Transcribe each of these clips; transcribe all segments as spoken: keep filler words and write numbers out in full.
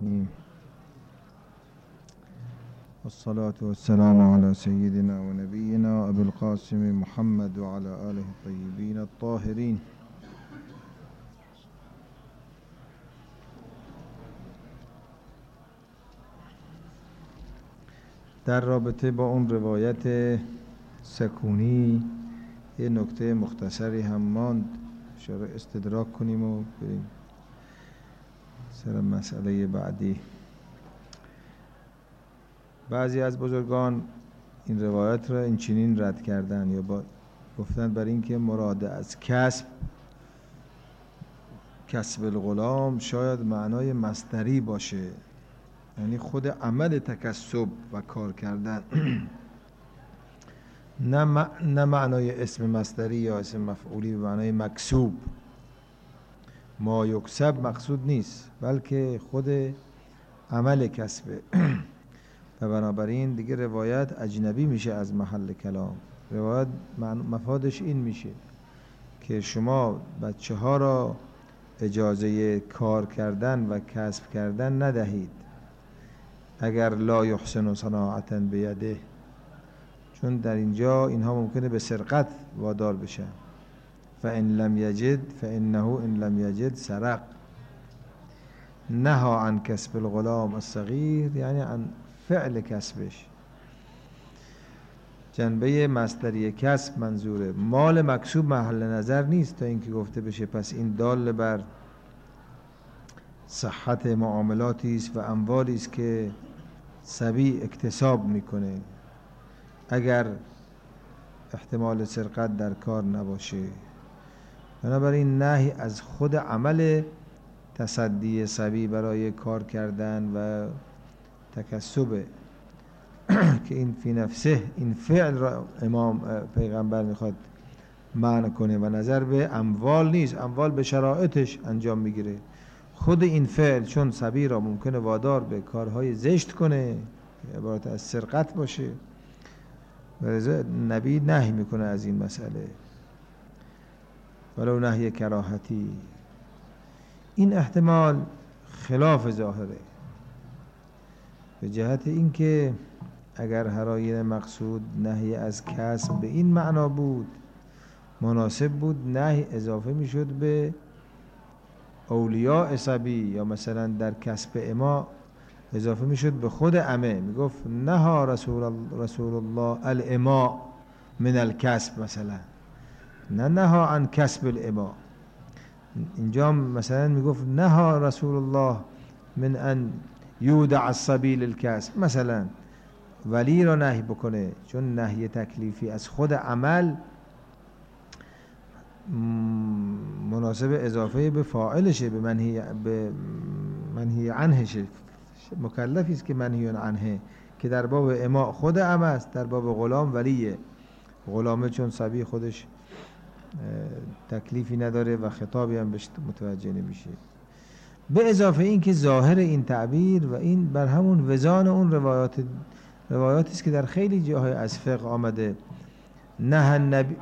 الرحیم والصلاة والسلام على سيدنا ونبينا أبي القاسم محمد وعلى آله الطيبين الطاهرين. در رابطه با اون روایت سکونی یه نکته مختصری هم ماند، اشاره استدراک کنیم و بریم سر مسئله بعدی. بعضی از بزرگان این روایت را این چنین رد کردن یا با گفتن بر این که مراد از کسب کسب الغلام شاید معنای مصدری باشه، یعنی خود عمل تکسب و کار کردن نه, م... نه معنای اسم مصدری یا اسم مفعولی به معنای مکسوب. ما یکسب مقصود نیست بلکه خود عمل کسبه و بنابراین دیگه روایت اجنبی میشه از محل کلام. روایت مفادش این میشه که شما بچه ها را اجازه کار کردن و کسب کردن ندهید اگر لا یحسن صناعتا بیده، چون در اینجا اینها ممکنه به سرقت وادار بشن. فإن لم یجد فإنه إن لم یجد سرق. نهى عن کسب الغلام الصغیر یعنی عن فعل کسبش. جنبه مصدری کسب منظوره. مال مکسوب محل نظر نیست تا اینکه گفته بشه پس این دال بر صحت معاملاتی است و اموالی است که صبی اکتساب میکنه اگر احتمال سرقت در کار نباشه. بنابراین نهی از خود عمل تصدی صبی برای کار کردن و تکسب که این فی نفسه این فعل را امام پیغمبر میخواد معنی کنه و نظر به اموال نیست. اموال به شرایطش انجام میگیره. خود این فعل چون صبی را ممکنه وادار به کارهای زشت کنه عبارت از سرقت باشه، ولذا نبی نهی میکنه از این مسئله ولو نهی کراهتی. این احتمال خلاف ظاهره به جهت اینکه اگر هراین مقصود نهی از کسب به این معنا بود مناسب بود نهی اضافه میشد به اولیاء صبی یا مثلا در کسب اما اضافه میشد به خود امه. میگفت نها رسول رسول الله الاما من الکسب مثلا، نه نها عن کسب الاما. اینجا مثلا میگفت نها رسول الله من ان یودع الصبی للکسب مثلا، ولی را نهی بکنه چون نهی تکلیفی از خود عمل مناسب اضافه به فاعلشه، به منهی به منهی عنهشه. مکلفی است که منهی عنه که در باب اما خود عمل است، در باب غلام ولیه. غلامه چون صبی خودش تکلیفی نداره و خطابی هم بهش متوجه نمیشه. به اضافه این که ظاهر این تعبیر و این بر همون وزان اون روایات روایاتی است که در خیلی جاهای از فقه آمده. نه النبی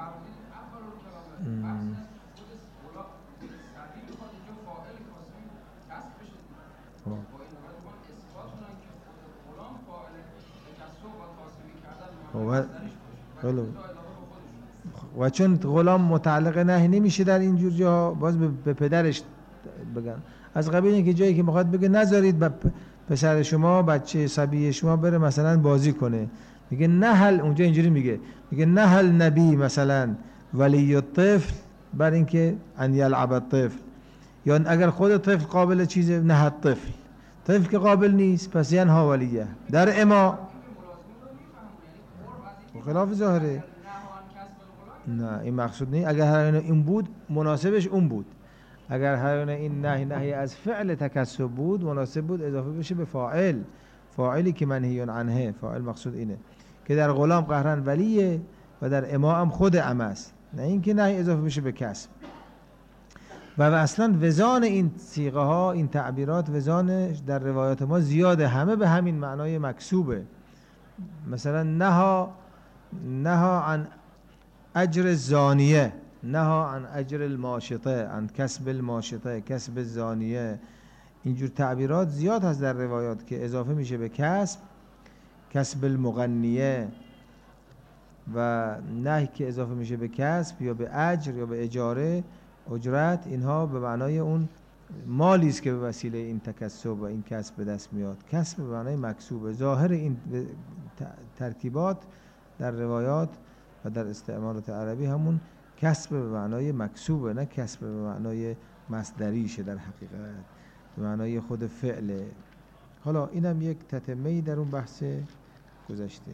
و چون غلام متعلق نهی نمیشه در اینجور جاها باز به پدرش بگن از قبیل اینکه جایی که میخواد بگه نذارید پسر شما بچه صبی شما بره مثلا بازی کنه، میگه نهل اونجا اینجوری میگه میگه نهل نبی مثلا ولی الطفل بر اینکه ان یلعب الطفل، یا اگر خود طفل قابل چیزه نه الطفل، طفل که قابل نیست پس ینها ولیه. در اما خلاف ظاهره نه این مقصود نیست. اگر هر این بود مناسبش اون بود. اگر هر این نهی نهی از فعل تکسب بود مناسب بود اضافه بشه به فاعل، فاعلی که منهی عنه. فاعل مقصود اینه که در غلام قهرن ولیه و در اما هم خود عمه است، نه اینکه نهی اضافه بشه به کسب. و اصلا وزان این صیغه ها این تعبیرات وزانش در روایات ما زیاده، همه به همین معنای مکسوبه. مثلا نها نها عن اجر الزانیه، نها عن اجر الماشطه، عن کسب الماشطه، کسب الزانیه. اینجور تعبیرات زیاد هست در روایات که اضافه میشه به کسب، کسب المغنیه، و نهی که اضافه میشه به کسب یا به اجر یا به اجاره، اجرت، اینها به معنای اون مالی است که به وسیله این تکسب و این کسب به دست میاد. کسب به معنای مکسوب. ظاهر این ترکیبات در روایات و در استعمالات عربی همون کسب به معنای مکسوبه، نه کسب به معنای مصدریشه در حقیقت، به معنای خود فعله. حالا اینم یک تتمه‌ای در اون بحث گذشته.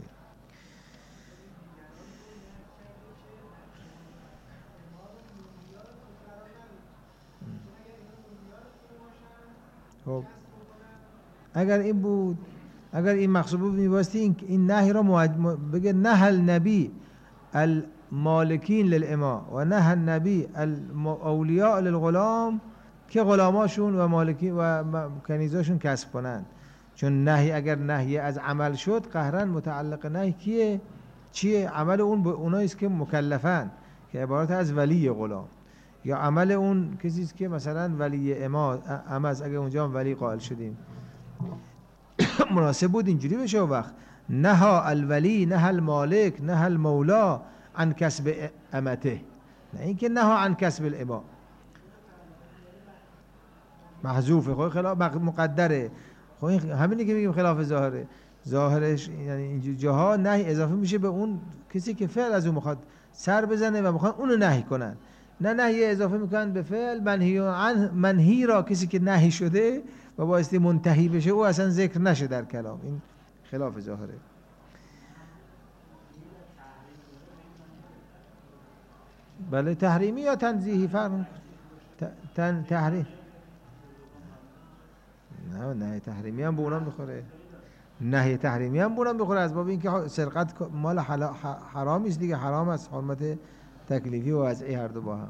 خب اگر این بود، اگر این مقصود بود میباستی این, این نهی را بگه نه النبی المالکین للاماء و نه النبی الاولیاء للغلام، که غلاماشون و مالکین و کنیزاشون کسب کنند. چون نهی اگر نهی از عمل شد قهرا متعلق نهی کیه؟ چیه؟ عمل اون به اونایی است که مکلفن، که عبارت از ولی غلام، یا عمل اون کسی است که مثلا ولی اما امز، اگه اونجا هم ولی قائل شدیم مناسب بود اینجوری بشه. وقت نها الولی نه المالک نه المولا عن کسب امته، نه اینکه نها عن کسب الاماء، محذوفه، خب خلاف مقدره. خب این همینی که میگیم خلاف ظاهره. ظاهرش یعنی اینجور جاها نهی اضافه میشه به اون کسی که فعل از اون میخواد سر بزنه و میخواد اونو نهی کنن، نه نهی اضافه میکنن به فعل. منهی عنه، منهی را کسی که نهی شده و بایستی منتهی بشه او اصلا ذکر نشه در کلام. این خلاف ظاهره. بله تحریمی یا تنزیهی فرق تن تحریم. نه نه تحریمی هم به اونم بخوره، نهی تحریمی هم به اونم بخوره، از باب اینکه سرقت مال حرامی است دیگه، حرام است، حرمت تکلیفی و وضعی هر دو با هم.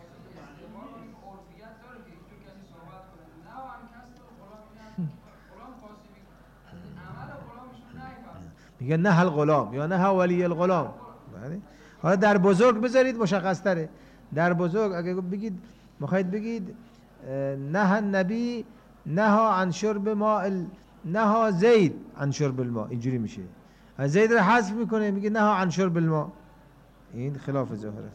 میگه نه الغلام یا نه ولی الغلام. حالا در بزرگ بذارید مشخص تره. در بزرگ اگه بگید میخواید بگید نه النبی نها عن شرب ماء، نها زید عن شرب الماء، اینجوری میشه. زید رو حذف میکنه میگه نها عن شرب الماء، این خلاف ظاهره.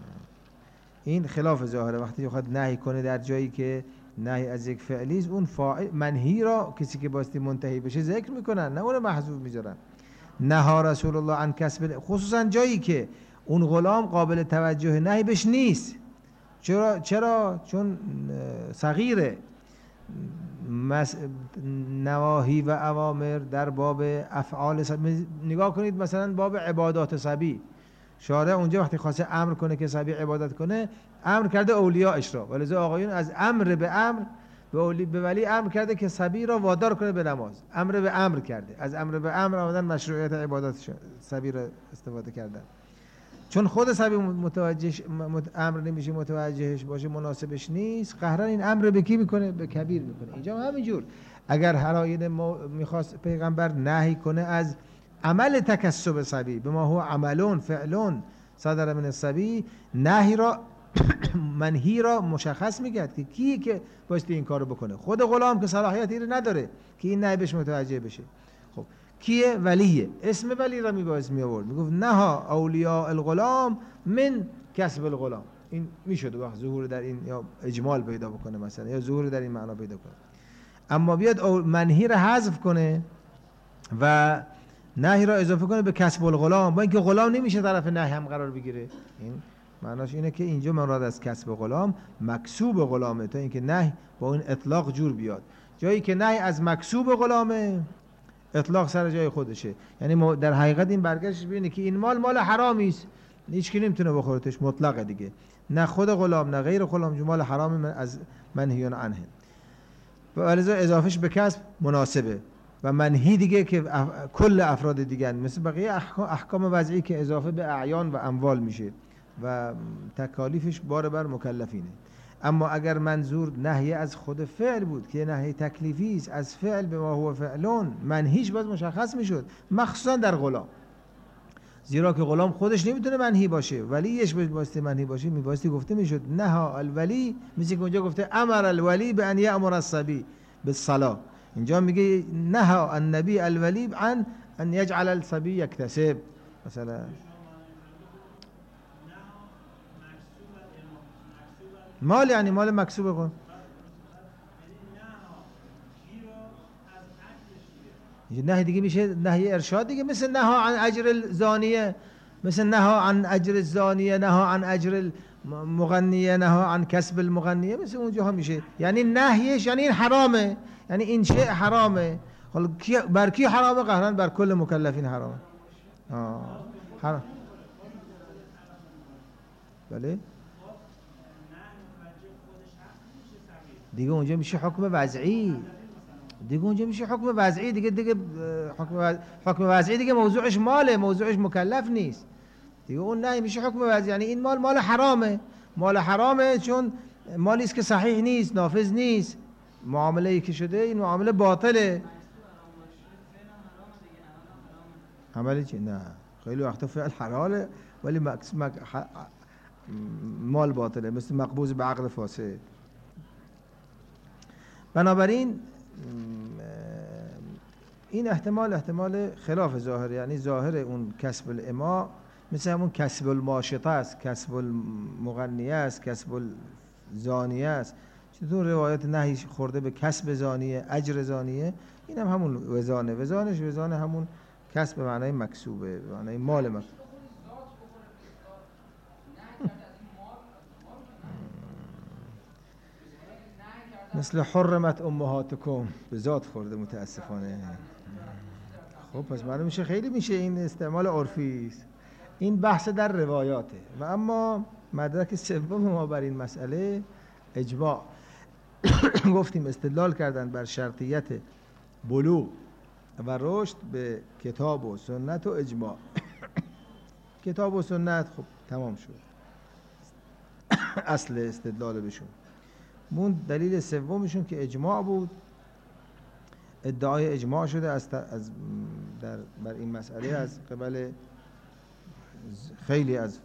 این خلاف ظاهره. وقتی بخواد نهی کنه در جایی که نهی از یک فعلی است، اون فاعل منهی را کسی که باستی منتهی بشه ذکر میکنن، نه اون محذوف میذارن. نها رسول الله عن کسب، خصوصا جایی که اون غلام قابل توجه نهی بهش نیست. چرا؟ چرا؟ چون صغیره. مس... نواهی و اوامر در باب افعال صبی. نگاه کنید مثلا باب عبادات صبی، شارع اونجا وقتی خواسته امر کنه که صبی عبادت کنه، امر کرده اولیاءش را، ولذا آقایون از امر به امر به ولی به ولی امر کرده که صبی را وادار کنه به نماز. امر به امر کرده، از امر به امر آمدن مشروعیت عبادات صبی را استفاده کردن. چون خود صبی متوجه امر نمیشه، متوجهش باشه، مناسبش نیست، قهرن این امر به کی میکنه؟ به کبیر میکنه. اینجا همینجور اگر هر آیه میخواست پیغمبر نهی کنه از عمل تکسب صبی به ما هو عملون فعلون صدر من الصبی، نهی را منهی را مشخص میکرد که کی که بایستی این کارو بکنه. خود غلام که صلاحیتی رو نداره که این نهی بهش متوجه بشه. خب کیه؟ ولیه. اسم ولی را میبایست می آورد، میگفت نها اولیاء الغلام من کسب الغلام. این میشد وقت ظهور در این یا اجمال پیدا بکنه مثلا، یا ظهور در این معنا پیدا کنه. اما بیاد منهی را حذف کنه و نهی را اضافه کنه به کسب الغلام، با اینکه غلام نمیشه طرف نهی هم قرار بگیره. این معناش اینه که اینجا مراد از کسب غلام مکسوب غلامه، تا اینکه نهی با این اطلاق جور بیاد. جایی که نهی از مکسوب غلامه، اطلاق سر جای خودشه. یعنی در حقیقت این برگشتش ببینه که این مال مال حرامی است، هیچ کی نمیتونه بخورتش، مطلقه دیگه. نه خود غلام نه غیر غلام، مال حرام من از منهیون عنه. و لذا اضافهش به کسب مناسبه. و منهی دیگه که کل افراد دیگه مثل بقیه احکام وضعی که اضافه به اعیان و اموال میشه و تکالیفش بار بر مکلفینه. اما اگر منظور نهی از خود فعل بود که نهی تکلیفی است، از فعل به ما هو فعلون، منهیش باز مشخص میشد، مخصوصا در غلام. زیرا که غلام خودش نمیتونه منهی باشه، ولیش بایستی منهی باشه، میبایستی گفته میشد نها الولی، مثل که اونجا گفته امر الولی به ان یامر الصبی بالصلاه، اینجا میگه نها النبی الولی عن ان یجعل الصبی یکتسب مثلا. مال یعنی مال مکسوب کن، نهی دیگه میشه نهی ارشاد دیگه، مثل نها عن اجر الزانیه، مثل نها عن اجر الزانیه، نها عن اجر المغنیه، نها عن کسب المغنیه، مثل اونجاها میشه. یعنی نهیش یعنی این حرامه، یعنی این شیء حرامه. حالا بر کی حرامه؟ قهرن بر کل مکلفین حرامه. آه حرام. بله دیگه اونجا میشه حکم وضعی، دیگه اونجا میشه حکم وضعی دیگه، دیگه حکم وضعی، حکم وضعی دیگه موضوعش ماله، موضوعش مکلف نیست دیگه. اون نه میشه حکم وضعی، یعنی این مال مال حرامه، مال حرامه چون مالی است که صحیح نیست، نافذ نیست، معامله ای که شده این معامله باطله. عملی چی؟ نه خیلی وقتا فعل حلاله ولی مکس مک مال باطله، مثل مقبوض به عقد فاسد. بنابراین این احتمال احتمال خلاف ظاهر، یعنی ظاهر اون کسب الاماء مثل همون کسب الماشطه است، کسب المغنیه است، کسب الزانیه است. چطور روایت نهی خورده به کسب زانیه، اجر زانیه، این هم همون وزانه، وزانش وزانه همون کسب به معنای مکسوبه، به معنای مال مکسوب. مثل حرمت امهاتکم به ذات خورده متاسفانه. خب پس معلوم میشه خیلی میشه این استعمال عرفی است. این بحث در روایاته. و اما مدرک سوم ما بر این مسئله اجماع. گفتیم استدلال کردن بر شرطیت بلوغ و رشد به کتاب و سنت و اجماع. کتاب و سنت خب تمام شد، اصل استدلال بشون. مون دلیل سومشون که اجماع بود، ادعای اجماع شده از, از در بر این مسئله از قبل خیلی از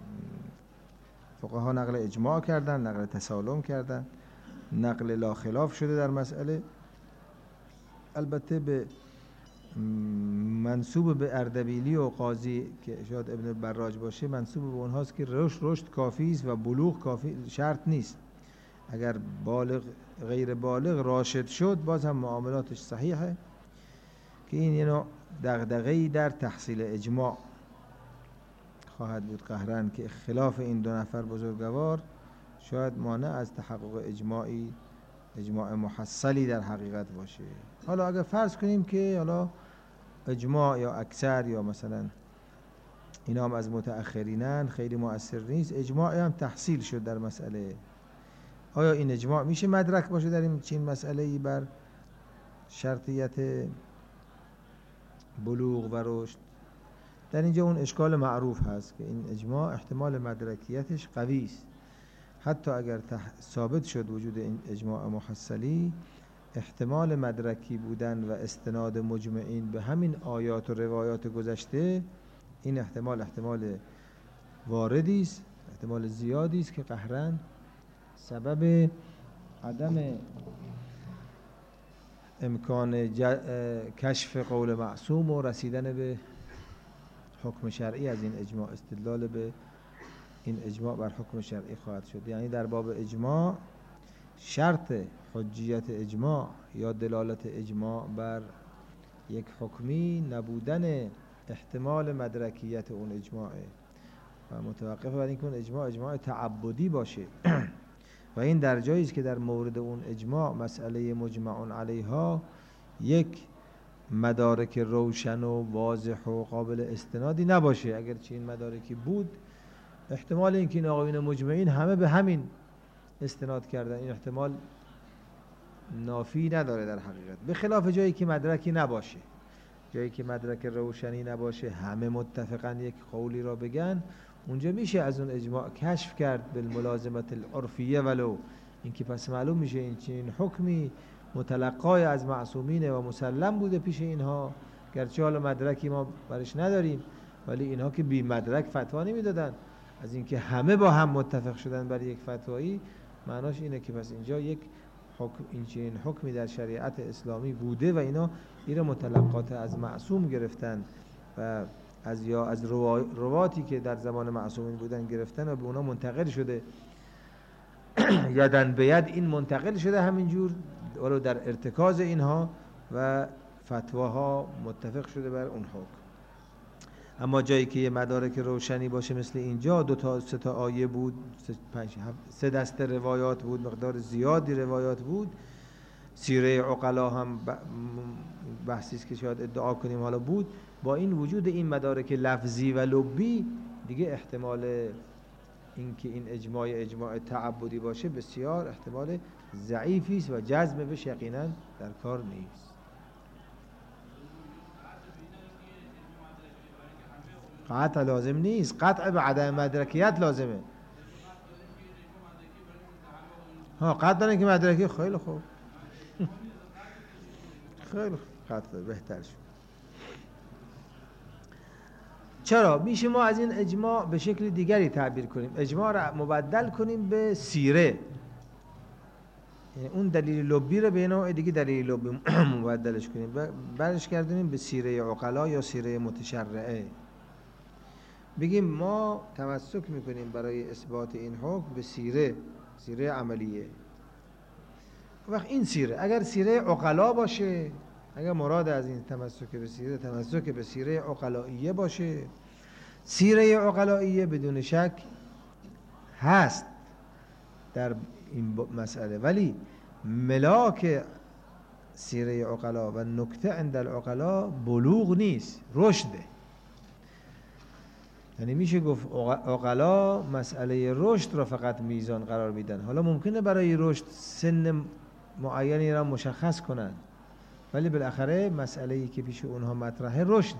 فقها نقل اجماع کردن، نقل تسالم کردن، نقل لا خلاف شده در مسئله. البته به منسوب به اردبیلی و قاضی که شاید ابن براج باشه، منسوب به اونهاست که رشد رشد کافی است و بلوغ کافی شرط نیست. اگر بالغ غیر بالغ راشد شد باز هم معاملاتش صحیحه، که این یه نوع دغدغه‌ای در تحصیل اجماع خواهد بود قهرن، که خلاف این دو نفر بزرگوار شاید مانع از تحقق اجماعی، اجماع محصلی در حقیقت باشه. حالا اگر فرض کنیم که حالا اجماع یا اکثر یا مثلا اینا هم از متأخرینن خیلی مؤثر نیست، اجماعی هم تحصیل شد در مسئله، آیا این اجماع میشه مدرک باشه در این چین مسئله ای بر شرطیت بلوغ و رشد؟ در اینجا اون اشکال معروف هست که این اجماع احتمال مدرکیتش قوی است. حتی اگر ثابت شد وجود این اجماع محصلی، احتمال مدرکی بودن و استناد مجمعین به همین آیات و روایات گذشته، این احتمال احتمال واردی است، احتمال زیادی است که قهرن سبب عدم امکان کشف قول معصوم و رسیدن به حکم شرعی از این اجماع، استدلال به این اجماع بر حکم شرعی خواهد شد. یعنی در باب اجماع شرط حجیت اجماع یا دلالت اجماع بر یک حکمی نبودن احتمال مدرکیت اون اجماعه و متوقف بر اینکه اون اجماع اجماع تعبدی باشه. و این در جایی است که در مورد اون اجماع مسئله مجمع علیها یک مدارک روشن و واضح و قابل استنادی نباشه. اگر چه این مدارکی بود، احتمال اینکه این آقایون مجمعین همه به همین استناد کردن، این احتمال نافی نداره در حقیقت. به خلاف جایی که مدرکی نباشه، جایی که مدرک روشنی نباشه، همه متفقاً یک قولی را بگن، اونجا میشه از اون اجماع کشف کرد بالملازمت العرفیه، ولو اینکه پس معلوم میشه این چنین حکمی متلقای از معصومینه و مسلم بوده پیش اینها، گرچه حالا مدرکی ما برش نداریم، ولی اینها که بی مدرک فتوا نمیدادن. از اینکه همه با هم متفق شدن برای یک فتوایی، معناش اینه که پس اینجا یک حکم، این چنین حکمی در شریعت اسلامی بوده و اینا این متلقات از معصوم گرفتن و از یا از رواتی که در زمان معصومین بودن گرفتن و به اونا منتقل شده. یدن به ید این منتقل شده همینجور، ولو در ارتکاز اینها و فتواها متفق شده بر اون حکم. اما جایی که یه مدارک روشنی باشه مثل اینجا، دو تا سه تا آیه بود، سه, پنج، سه دسته روایات بود، مقدار زیادی روایات بود. سیره عقلا هم بحثی است که شاید ادعا کنیم حالا بود. با این وجود این مدارک لفظی و لبی دیگه احتمال اینکه این اجماع اجماع تعبدی باشه بسیار احتمال ضعیفی است و جزم بهش یقینا در کار نیست. قطع لازم نیست، قطع به عدم مدرکیت لازمه. ها قطع دارن که مدرکی، خیلی خوب خیلی خوب، قطع بهتر شد. چرا؟ میشه ما از این اجماع به شکل دیگری تعبیر کنیم، اجماع را مبدل کنیم به سیره، یعنی اون دلیل لبی رو به نوع دیگه دلیل لبی مبدلش کنیم، برش گردونیم به سیره عقلا یا سیره متشرعه. بگیم ما تمسک میکنیم برای اثبات این حکم به سیره، سیره عملیه. وقت این سیره اگر سیره عقلا باشه، اگر مراد از این تمسک به سیره تمسک به سیره عقلائیه باشه، سیره عقلائیه بدون شک هست در این مسئله، ولی ملاک سیره عقلا و نکته عند العقلا بلوغ نیست، رشده. یعنی میشه گفت عقلا مسئله رشد را فقط میزان قرار میدن. حالا ممکنه برای رشد سن معینی را مشخص کنن، ولی بالاخره مسئله‌ای که پیش اونها مطرحه رشده،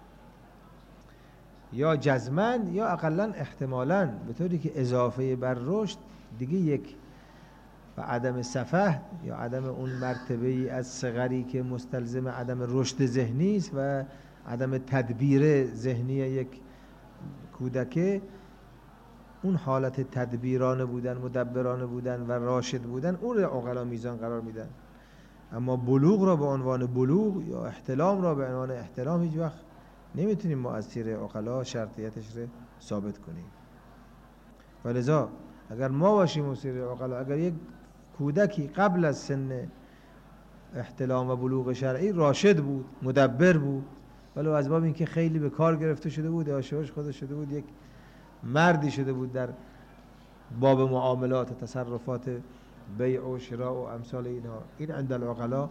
یا جزمن یا اقلا احتمالاً، به طوری که اضافه بر رشد دیگه یک و عدم سفه یا عدم اون مرتبه‌ای از صغری که مستلزم عدم رشد ذهنی است و عدم تدبیر ذهنی یک کودک، اون حالت تدبیرانه بودن، مدبرانه بودن و راشد بودن، اون را عقلا میزان قرار میدن. اما بلوغ را به عنوان بلوغ یا احتلام را به عنوان احتلام هیچ وقت نمیتونیم ما از سیره عقلا شرطیتش را ثابت کنیم. ولذا اگر ما باشیم و سیره عقلا، اگر یک کودکی قبل از سن احتلام و بلوغ شرعی راشد بود، مدبر بود، ولو از باب اینکه خیلی به کار گرفته شده بود، یاشوش خودش شده بود، یک مردی شده بود در باب معاملات و تصرفات بیع و شراء و امثال اینها، این عند العقلا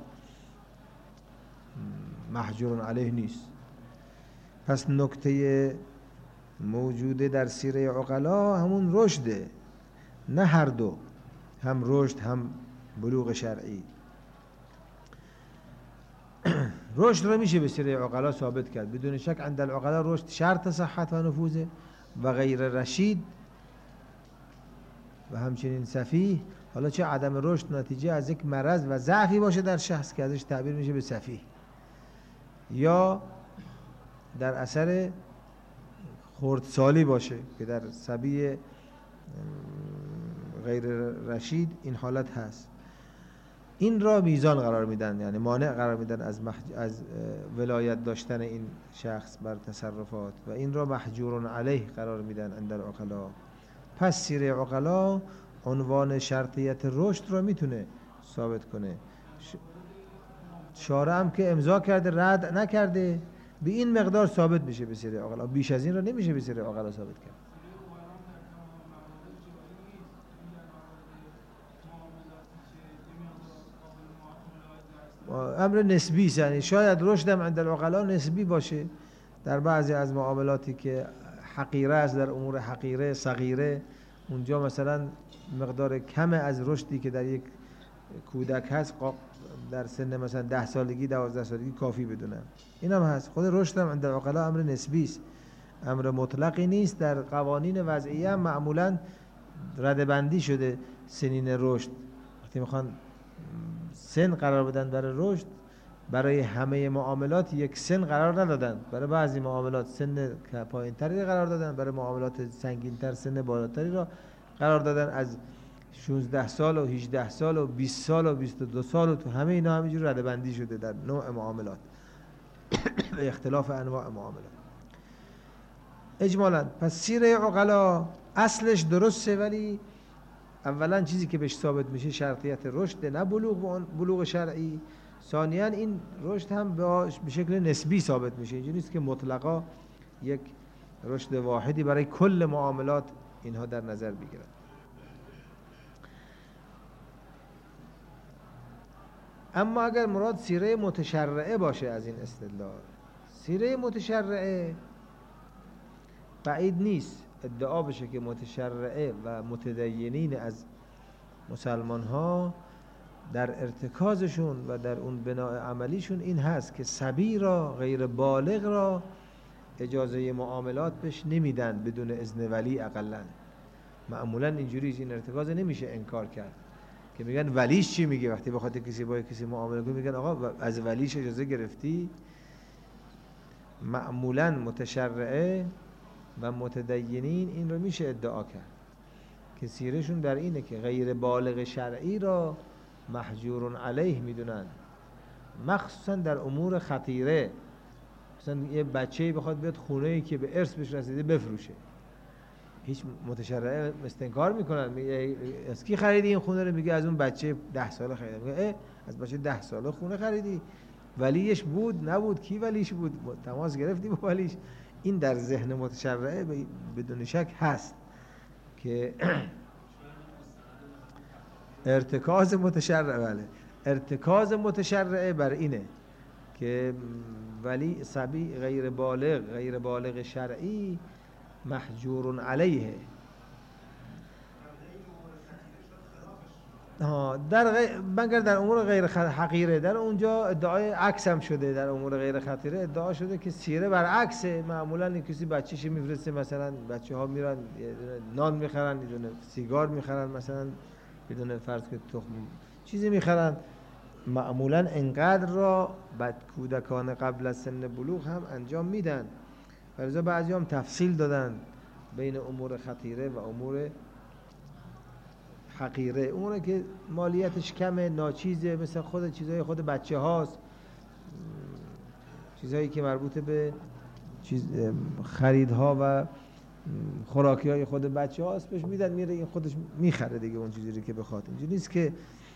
محجور علیه نیست. پس نکته موجوده در سیره عقلا همون رشده، نه هر دو، هم رشد هم بلوغ شرعی. رشد رو میشه به سیره عقلا ثابت کرد بدون شک. عند العقلا رشد شرط صحت و نفوذه و غیر رشید و همچنین سفیه. حالا چه عدم رشد نتیجه از یک مرض و ضعفی باشه در شخص که ازش تعبیر میشه به سفیه، یا در اثر خردسالی باشه که در صبی غیر رشید این حالت هست، این را میزان قرار میدن، یعنی مانع قرار میدن از, محج... از ولایت داشتن این شخص بر تصرفات و این را محجور علیه قرار میدن عند العقلا. پس سیره عقلا عنوان شرطیت رشد را میتونه ثابت کنه. ش... شارع هم که امضا کرده رد نکرده، به این مقدار ثابت میشه به سیره عقلا، بیش از این را نمیشه به سیره عقلا ثابت کرد. امر نسبی است، یعنی شاید رشدم عند العقلا نسبی باشه در بعضی از معاملاتی که حقیره است، در امور حقیره صغیره، اونجا مثلا مقدار کم از رشدی که در یک کودک هست در سن مثلا ده سالگی دوازده سالگی کافی بدونم، این هم هست. خود رشدم عند العقلا امر نسبی است، امر مطلقی نیست. در قوانین وضعیه هم معمولا ردبندی شده سنین رشد، وقتی میخوان سن قرار بدن برای رشد برای همه معاملات یک سن قرار ندادن. برای بعضی معاملات سن پایین‌تری قرار دادن، برای معاملات سنگین‌تر سن بالاتری را قرار دادن. از شانزده سال و هجده سال و بیست سال و بیست و دو سال و تو همه اینا همینجور رده‌بندی شده در نوع معاملات به اختلاف انواع معاملات. اجمالاً پس سیره عقلا اصلش درسته، ولی اولا چیزی که بهش ثابت میشه شرطیت رشد، نه بلوغ بلوغ شرعی. ثانیاً این رشد هم به شکل نسبی ثابت میشه، اینجوری نیست که مطلقا یک رشد واحدی برای کل معاملات اینها در نظر بگیرن. اما اگر مراد سیره متشرعه باشه از این استدلال، سیره متشرعه بعید نیست ادعا بشه که متشرعه و متدینین از مسلمان ها در ارتکازشون و در اون بناء عملیشون این هست که صبی را، غیر بالغ را اجازه معاملات بهش نمیدن بدون اذن ولی. اقلن معمولا اینجوری این ارتکاز نمیشه انکار کرد که میگن ولیش چی میگه وقتی بخواد کسی با کسی معامله کنه، میگن آقا از ولیش اجازه گرفتی. معمولا متشرعه و متدینین این رو میشه ادعا کرد که سیرشون در اینه که غیر بالغ شرعی را محجور علیه میدونن، مخصوصا در امور خطیره. مثلا یه بچه‌ای بخواد بیاد خونه‌ای که به ارث بهش رسیده بفروشه، هیچ متشرعه استنکار میکنن. میگه از کی خریدی این خونه رو؟ میگه از اون بچه ده ساله خریدم. میگه از بچه ده ساله خونه خریدی؟ ولیش بود نبود؟ کی ولیش بود؟ تماس گرفتی با ولیش؟ این در ذهن متشرعه بدون شک هست که ارتکاز متشرعه بله ارتکاز متشرعه بر اینه که ولی صبی غیر بالغ غیر بالغ شرعی محجور علیه. ها در غیر مگر در امور غیر حقیره، در اونجا ادعای عکس هم شده. در امور غیر خطیره ادعا شده که سیره برعکسه. معمولا کسی بچه‌ش میفرسته، مثلا بچه‌ها میرن نان میخرن، یه دونه سیگار میخرن، مثلا یه دونه فرض که تخم چیزی میخرن، معمولا انقدر را بعد کودکان قبل از سن بلوغ هم انجام میدن. فرضا بعضی هم تفصیل دادن بین امور خطیره و امور حقیره. اموری که مالیتش کمه، ناچیزه، مثل خود چیزهای خود بچه هاست، چیزهایی که مربوط به چیز خریدها و خوراکی های خود بچه هاست بهش میدن، میره این خودش میخره دیگه اون چیزی که بخواد. اینجوری نیست که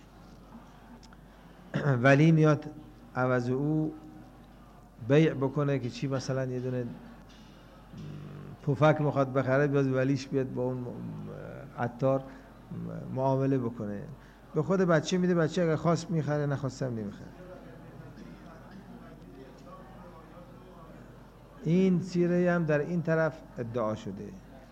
ولی میاد عوض او بیع بکنه که چی، مثلا یه دونه پفک میخواد بخره، بیاد ولیش بیاد با اون عطار معامله بکنه، به خود بچه میده، بچه اگر خواست میخره، نخواستم نمیخره. این سیره هم در این طرف ادعا شده.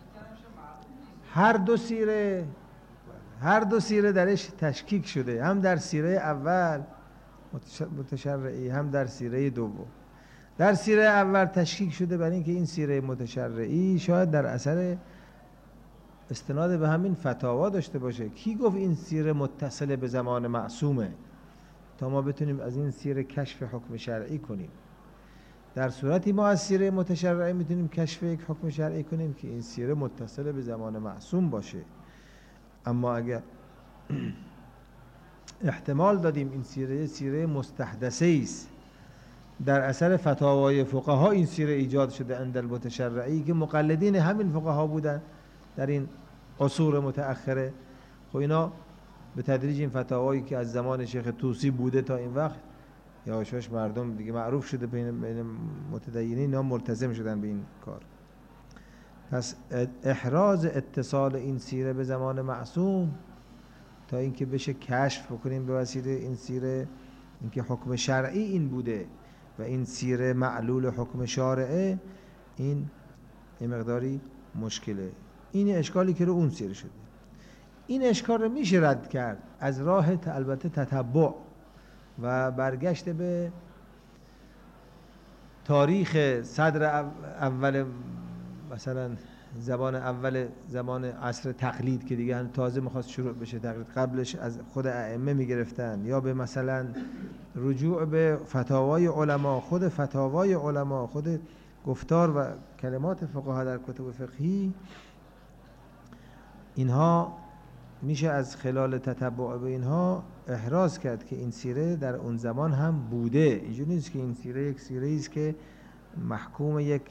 هر دو سیره هر دو سیره درش تشکیک شده، هم در سیره اول متشرعی هم در سیره دوم. در سیره اول تشکیک شده برای اینکه این سیره متشرعی شاید در اثر استناد به همین فتاوا داشته باشه. کی گفت این سیره متصل به زمان معصومه تا ما بتونیم از این سیره کشف حکم شرعی کنیم؟ در صورتی ما از سیره متشرعی میتونیم کشف یک حکم شرعی کنیم که این سیره متصل به زمان معصوم باشه. اما اگر احتمال دادیم این سیره سیره مستحدثه است، در اثر فتاوای فقها این سیره ایجاد شده عند المتشرعی که مقلدین همین فقها بودن در این عصور متأخره. خب اینا به تدریج این فتاوایی که از زمان شیخ طوسی بوده تا این وقت یواشاش مردم دیگه معروف شده بین بین متدینین، اینا ملتزم شدن به این کار. پس احراز اتصال این سیره به زمان معصوم تا اینکه بشه کشف بکنیم به وسیله این سیره اینکه حکم شرعی این بوده و این سیره معلول حکم شارعه، این یه مقداری مشکله. این اشکالی که رو اون سیره شده. این اشکال رو میشه رد کرد از راه البته تتبع و برگشت به تاریخ صدر اول مثلا زبان اول زمان عصر تقلید که دیگه تازه میخواست شروع بشه تقلید، قبلش از خود ائمه میگرفتن، یا به مثلا رجوع به فتاوای علما، خود فتاوای علما، خود گفتار و کلمات فقها در کتب فقهی، اینها میشه از خلال تتبع به اینها احراز کرد که این سیره در اون زمان هم بوده. اینجوری نیست که این سیره یک سیره است که محکوم یک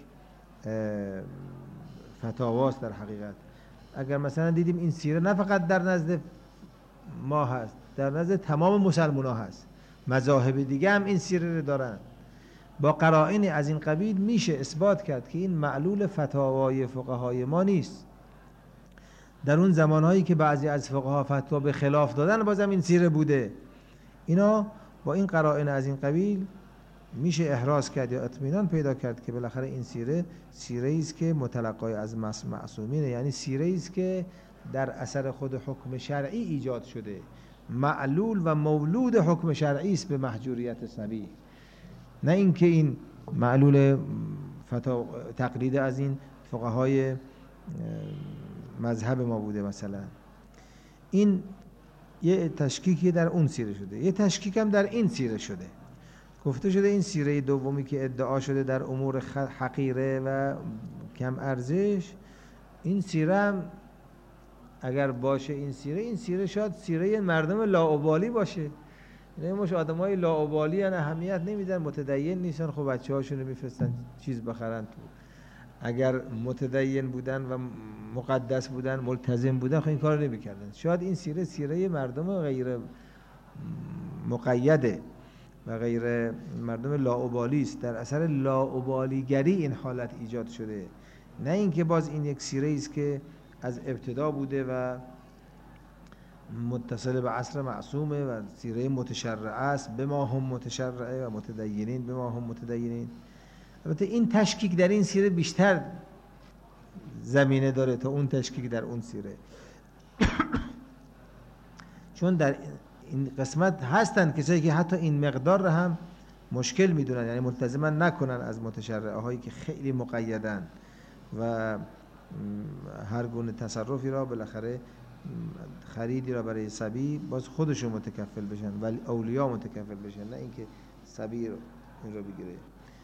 فتاواست. در حقیقت اگر مثلا دیدیم این سیره نه فقط در نزد ما هست، در نزد تمام مسلمان ها هست، مذاهب دیگه هم این سیره رو دارن، با قرائن از این قبیل میشه اثبات کرد که این معلول فتاوای فقهای ما نیست. در اون زمانهایی که بعضی از فقها فتوا به خلاف دادن بازم این سیره بوده. اینا با این قرائن از این قبیل میشه احراز کرد یا اطمینان پیدا کرد که بالاخره این سیره سیره است که متلقای از معصومینه، یعنی سیره است که در اثر خود حکم شرعی ایجاد شده، معلول و مولود حکم شرعی است به محجوریت صبی، نه اینکه این معلول فتا تقلید از این فقهای مذهب ما بوده. مثلا این یه تشکیکی در اون سیره شده، یه تشکیک هم در این سیره شده. گفته شده این سیره دومی که ادعا شده در امور حقیره و کم ارزش، این سیره هم اگر باشه این سیره این سیره شاید سیره مردم لاابالی باشه. یعنی مش آدمای لاابالی ان اهمیت نمیدن، متدین نیستن، خب بچه‌هاشون رو میفرستن چیز بخرن تو. اگر متدین بودن و مقدس بودن، ملتزم بودن، خب این کارو نمی‌کردن. شاید این سیره سیره مردم غیر مقیده و غیر مردم لاابالی است، در اثر لاابالیگری این حالت ایجاد شده، نه اینکه باز این یک سیره است که از ابتدا بوده و متصل به عصر معصومه و سیره متشرعه است، به ما هم متشرعه و متدینین به ما هم متدینین. البته این تشکیک در این سیره بیشتر زمینه داره تا اون تشکیک در اون سیره چون در این قسمت هستن کسایی که حتی این مقدار رو هم مشکل میدونن، یعنی ملتزما نکنن از متشرعه هایی که خیلی مقیدن و هر گونه تصرفی را بالاخره خریدی را برای صبی باز خودشون متکفل بشن ولی اولیا متکفل بشن، نه اینکه صبی رو این رو بگیره.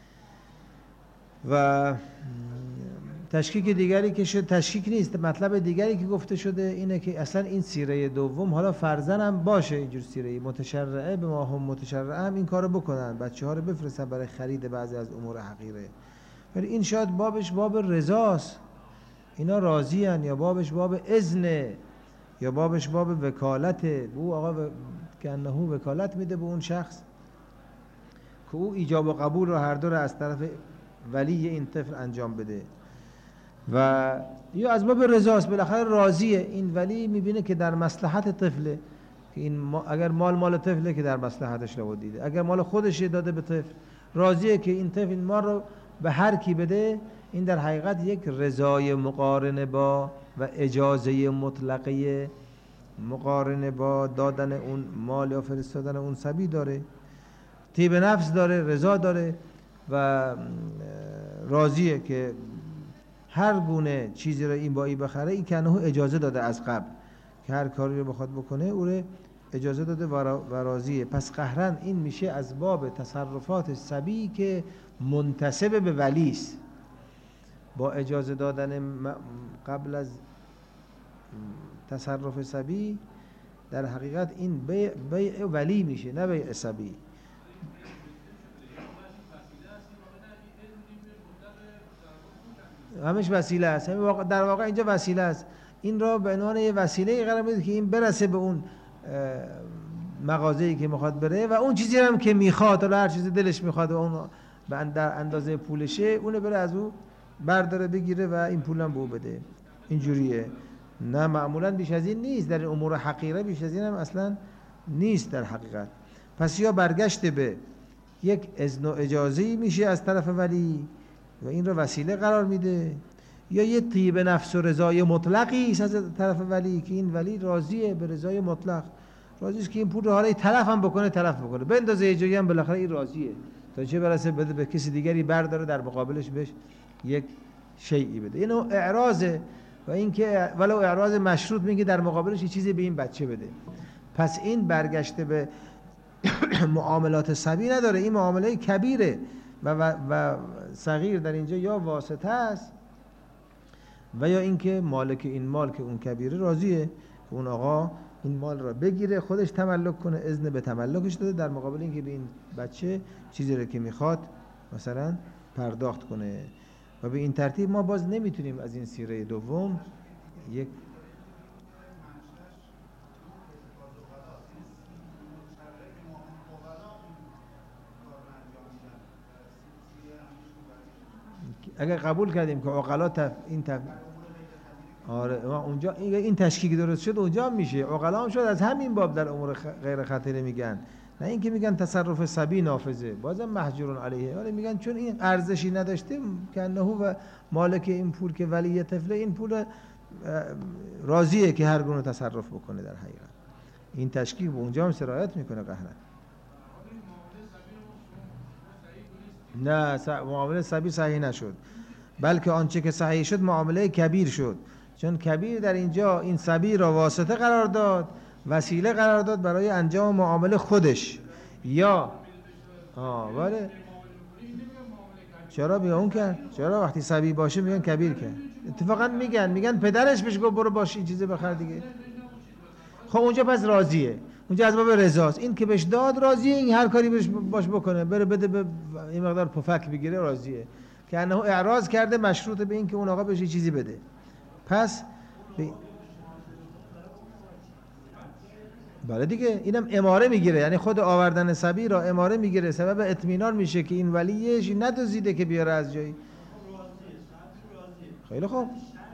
و تشکیک دیگری که شد، تشکیک نیست، مطلب دیگری که گفته شده اینه که اصلا این سیره دوم حالا فرضاً هم باشه اینجور سیره متشرعه به ما هم متشرعه هم این کارو بکنن، بچه ها رو بفرستن برای خرید بعضی از امور حقیره، ولی این شاید بابش باب رضاست، اینا راضی ان، یا بابش باب اذن، یا بابش باب وکالته، او آقا که انه وکالت میده به اون شخص که او ایجاب و قبول رو هر دو رو از طرف ولی این طفل انجام بده، و یا از باب رضاست، بالاخره راضیه، این ولی میبینه که در مصلحت طفله، که این ما اگر مال مال طفله که در مصلحتش رو دیده، اگر مال خودش داده به طفل راضیه که این طفل این مال رو به هر کی بده، این در حقیقت یک رضای مقارنه با و اجازه مطلقه مقارنه با دادن اون مال یا فرستادن اون صبی داره، طیب نفس داره، رضا داره و راضیه که هر گونه چیزی رو این بایی بخره، این کنه اجازه داده از قبل که هر کاری رو بخواد بکنه او رو اجازه داده و راضیه. پس قهرن این میشه از باب تصرفات صبی که منتسب به ولی است، با اجازه دادن قبل از تصرف صبی در حقیقت این بیع, بیع ولی میشه نه بیع صبی. همش وسیله است، در واقع اینجا وسیله است، این را به عنوان یه وسیله قرار میده که این برسه به اون مغازه‌ای که میخواد بره و اون چیزی هم که میخواد، حالا هر چیزی دلش میخواد اون در اندازه پولشه اونه بره از او برداره بگیره و این پولم به او بده. اینجوریه، نه معمولا بیش از این نیست، در امور حقیره بیش از این هم اصلا نیست در حقیقت. پس یا برگشت به یک اذن و اجازه‌ای میشه از طرف ولی و این رو وسیله قرار میده، یا یه طیب نفس و رضای مطلقی است از طرف ولی که این ولی راضیه به رضای مطلق، راضی است که این پول رو حالا تلف هم بکنه تلف بکنه بندازه یه جایی هم بالاخره این راضیه، تا چه برسه بده به کسی دیگری برداره در مقابلش بهش یک شیئی بده. اینو اعراضه و اینکه ولو اعراض مشروط میگه در مقابلش یه چیزی به این بچه بده. پس این برگشته به معاملات صبی نداره، این معامله کبیره و, و, و صغیر در اینجا یا واسطه است و یا اینکه مالک این مال که اون کبیره راضیه که اون آقا این مال را بگیره خودش تملک کنه، اذن به تملکش داده، در مقابل اینکه به این بچه چیزی رو که میخواد مثلا پرداخت کنه. و به این ترتیب ما باز نمیتونیم از این سیره دوم یک اگر قبول کردیم که عقلا تف... این تف... آره اونجا این تشکیک درست شد اونجا میشه. عقلا هم شد از همین باب در امور خ... غیر خطیره میگن، نه اینکه میگن تصرف صبی نافذه، بازم محجورون علیه. ولی میگن چون این ارزشی نداشته که انه و مالک این پول که ولی طفله این پول راضیه که هر گونه تصرف بکنه. در حقیقت این تشکیک به اونجا هم سرایت میکنه قهرن. نه معامله صبی صحیح نشد، بلکه آنچه که صحیح شد معامله کبیر شد، چون کبیر در اینجا این صبی را واسطه قرار داد، وسیله قرار داد برای انجام معامله خودش. یا آه بله چرا بیا اون کرد؟ چرا وقتی صبی باشه میگن کبیر کرد؟ اتفاقا میگن میگن پدرش بهش گفت برو باش این چیزه بخر دیگه. خب اونجا پس راضیه، اونجا از باب رضاست، این که بهش داد راضیه، این هر کاری بهش باش بکنه، بره بده به این مقدار پفک بگیره راضیه، که انه اعراض کرده مشروط به این که اون آقا بهش چیزی بده. پس ب... بله دیگه اینم اماره میگیره، یعنی خود آوردن صبی را اماره میگیره، سبب اطمینان میشه که این ولیش ندزدیده که بیاره از جایی. خیلی خوب.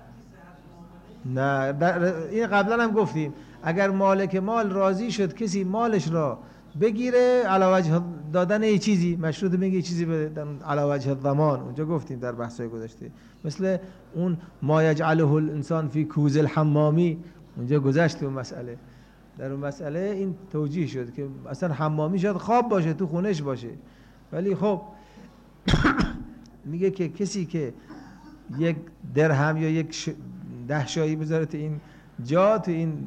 نه این قبلا هم گفتیم اگر مالک مال راضی شد کسی مالش را بگیره علی وجه دادن یه چیزی، مشروط میگه یه چیزی به علی وجه ضمان، اونجا گفتیم در بحث‌های گذشته، مثل اون ما یجعله الانسان فی کوز الحمامی، اونجا گذشت اون مسئله. در اون مسئله این توجیه شد که اصلا حمامی شاید خواب باشه تو خونش باشه، ولی خب میگه که کسی که یک درهم یا یک ش... ده شایی بذاره تو این جا، تو این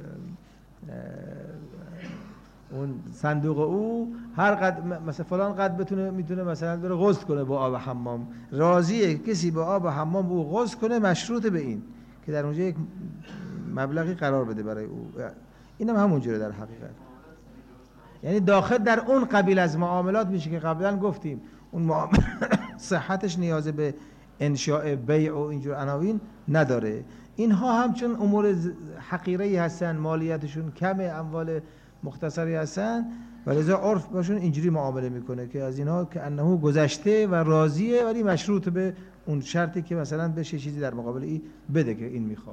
اون صندوق او، هر قد مثلا فلان قد بتونه میتونه مثلا بره غسل کنه با آب حمام، راضیه کسی با آب حمام او غسل کنه، مشروط به این که در اونجا یک مبلغی قرار بده برای او. اینم هم همونجوره در حقیقت، یعنی داخل در اون قبیل از معاملات میشه که قبلا گفتیم اون معاملات صحتش نیاز به انشاء بیع و اینجور عناوین نداره. اینها هم چون امور حقیره‌ای هستن، مالیاتشون کمه، اموال مختصری هستن، و لذا عرف باشون اینجوری معامله میکنه که از اینها که انه گذشته و راضیه، ولی مشروط به اون شرطی که مثلا بشه چیزی در مقابل این بده که این میخواد.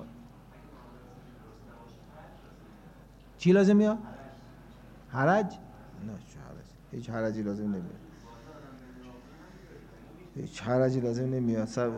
چی لازم میاد؟ حرج؟ نه چه حرج؟ هیچ حرجی لازم نمیاد. هیچ حرجی لازم نمیاد. سب...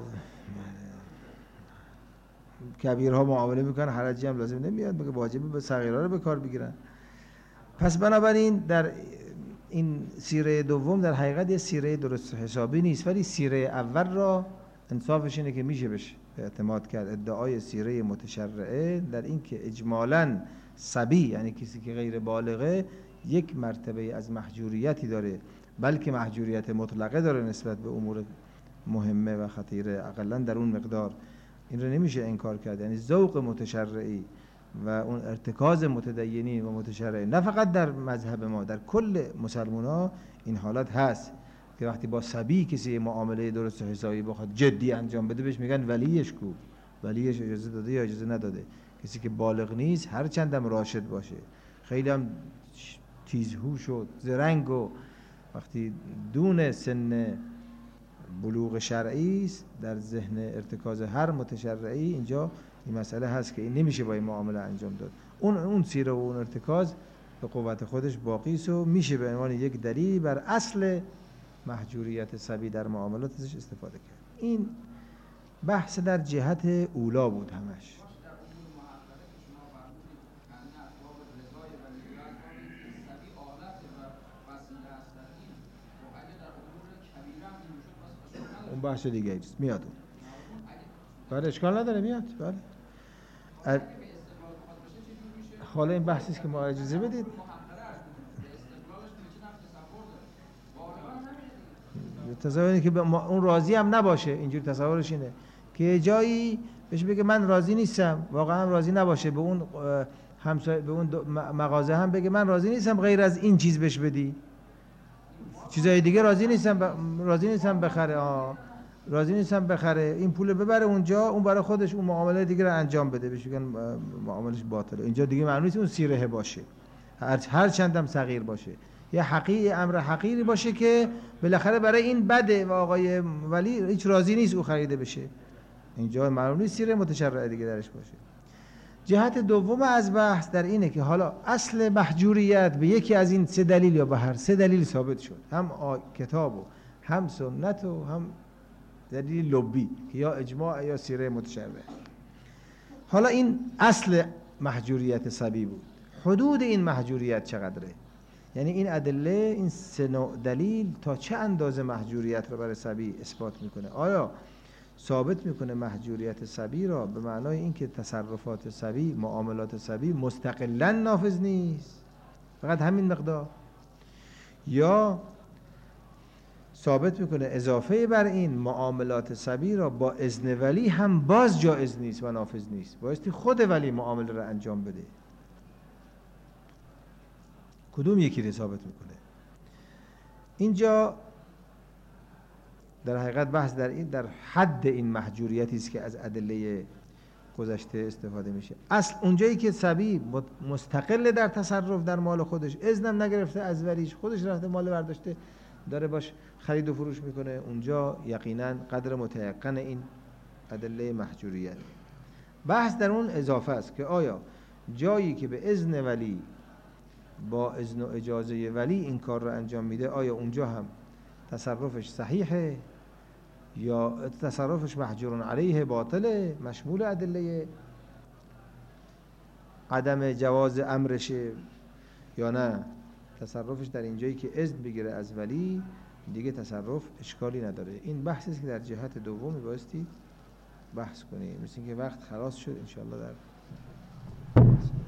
کبیرها معامله میکنن، حرجی هم لازم نمیاد، بگه واجبه به صغیرها رو به کار بگیرن. پس بنابراین در این سیره دوم در حقیقت یه سیره درست حسابی نیست، ولی سیره اول را انصافش اینه که میشه بشه اعتماد کرد. ادعای سیره متشرعه در این که اجمالاً صبی، یعنی کسی که غیر بالغه، یک مرتبه از محجوریتی داره، بلکه محجوریت مطلقه داره نسبت به امور مهمه و خطیره، اقلا در اون مقدار. این رو نمیشه انکار کرد. یعنی ذوق متشرعی و اون ارتکاز متدینین و متشرعین، نه فقط در مذهب ما، در کل مسلمان‌ها این حالت هست که وقتی با صبی کسی معامله درست حسابی بخواد جدی انجام بده، بهش میگن ولیش کو، ولیش اجازه داده یا اجازه نداده. کسی که بالغ نیست هر چندم راشد باشه، خیلی هم تیزهوش و زرنگ، و وقتی دون سن بلوغ شرعی است در ذهن ارتکاز هر متشرعی، اینجا این مسئله هست که این نمیشه با این معامله انجام داد. اون اون سیره و اون ارتکاز به قوت خودش باقی است و میشه به عنوان یک دلیل بر اصل محجوریت صبی در معاملات ازش استفاده کرد. این بحث در جهت اولا بود همش. اون بحث دیگه است میاد. بله اشکال نداره میاد. بله ال... حالا این بحثی است که ما اجازه بدید تصوری که ما اون راضی هم نباشه، اینجوری تصورش اینه که جایی بهش بگه من راضی نیستم، واقعا هم راضی نباشه، به اون همسایه به اون مغازه هم بگه من راضی نیستم غیر از این چیز بهش بدی، چیزای دیگه راضی نیستم ب... راضی نیستم بخره، آه راضی نیستم بخره، این پول ببره اونجا، اون برای خودش اون معامله دیگه رو انجام بده، بهش میگن معاملش باطله. اینجا دیگه معنی نیست اون سیره باشه، هر هر چندم صغیر باشه، یه حقیقی امر حقیری باشه که بالاخره برای این بده و آقای ولی هیچ راضی نیست او خریده بشه، اینجا معلوم نیست سیره متشرع دیگه درش باشه. جهت دوم از بحث در اینه که حالا اصل محجوریت به یکی از این سه دلیل یا به هر سه دلیل ثابت شد، هم کتاب و هم سنت و هم دلیل لبی که یا اجماع یا سیره متشرع. حالا این اصل محجوریت صبی بود. حدود این محجوریت چقدره؟ یعنی این ادله، این سه نوع دلیل تا چه اندازه محجوریت رو برای صبی اثبات میکنه؟ آیا ثابت میکنه محجوریت صبی را به معنای اینکه تصرفات صبی، معاملات صبی مستقلاً نافذ نیست، فقط همین مقدار، یا ثابت میکنه اضافه بر این معاملات صبی را با اذن ولی هم باز جایز نیست و نافذ نیست، بایستی خود ولی معامله را انجام بده؟ کدوم یکی رو ثابت میکنه؟ اینجا در حقیقت بحث در این در حد این محجوریتی است که از ادله گذشته استفاده میشه. اصل اونجایی که صبی مستقل در تصرف در مال خودش، اذنم نگرفته از ولیش، خودش رفته مال برداشته داره باش خرید و فروش میکنه، اونجا یقینا قدر متیقن این ادله محجوریت. بحث در اون اضافه است که آیا جایی که به اذن ولی، با اذن و اجازه ولی این کار رو انجام میده، آیا اونجا هم تصرفش صحیحه یا تصرفش محجور علیه باطله، مشمول ادله عدم جواز امرشه، یا نه تصرفش در اینجایی که اذن بگیره از ولی دیگه تصرف اشکالی نداره. این بحثی است که در جهت دومی بایستی بحث کنیم. مثل اینکه وقت خلاص شد، انشاءالله در